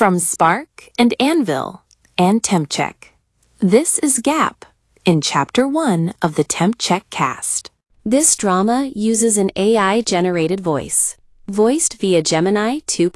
From Spark and Anvil and TempCheck. This is Gap in Chapter 1 of the TempCheck cast. This drama uses an AI-generated voice, voiced via Gemini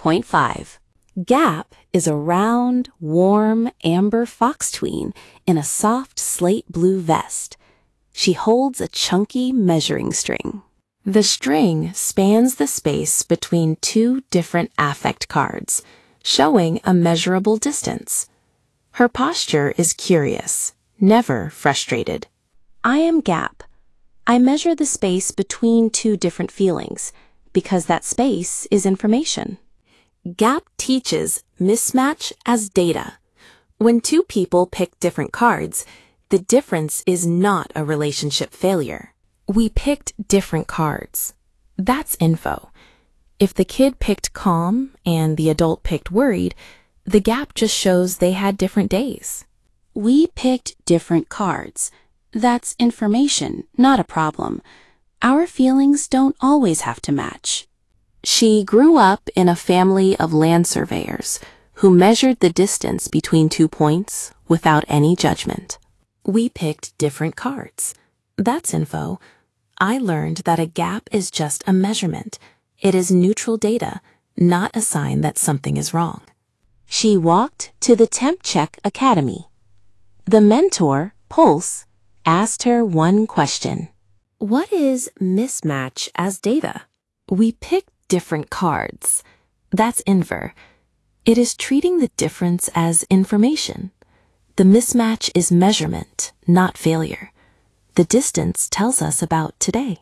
2.5. Gap is a round, warm, amber fox tween in a soft slate blue vest. She holds a chunky measuring string. The string spans the space between two different affect cards, showing a measurable distance. Her posture is curious, never frustrated. I am Gap. I measure the space between two different feelings, because that space is information. Gap teaches mismatch as data. When two people pick different cards, the difference is not a relationship failure. We picked different cards. That's info. If the kid picked calm and the adult picked worried, the gap just shows they had different days. We picked different cards. That's information, not a problem. Our feelings don't always have to match. She grew up in a family of land surveyors who measured the distance between 2 points without any judgment. We picked different cards. That's info. I learned that a gap is just a measurement. It is neutral data, not a sign that something is wrong. She walked to the TempCheck Academy. The mentor, Pulse, asked her one question. What is mismatch as data? We picked different cards. That's inver. It is treating the difference as information. The mismatch is measurement, not failure. The distance tells us about today.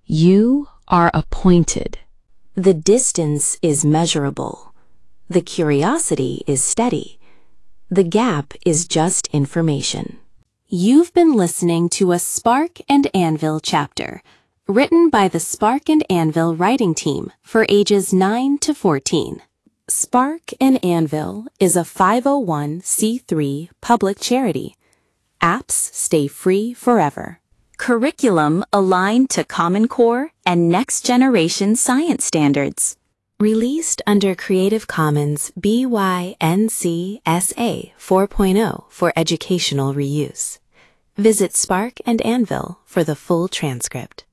You are appointed. The distance is measurable. The curiosity is steady. The gap is just information. You've been listening to a Spark and Anvil chapter, written by the Spark and Anvil writing team for ages 9 to 14. Spark and Anvil is a 501c3 public charity. Apps stay free forever. Curriculum aligned to Common Core and next-generation science standards. Released under Creative Commons BY-NC-SA 4.0 for educational reuse. Visit Spark and Anvil for the full transcript.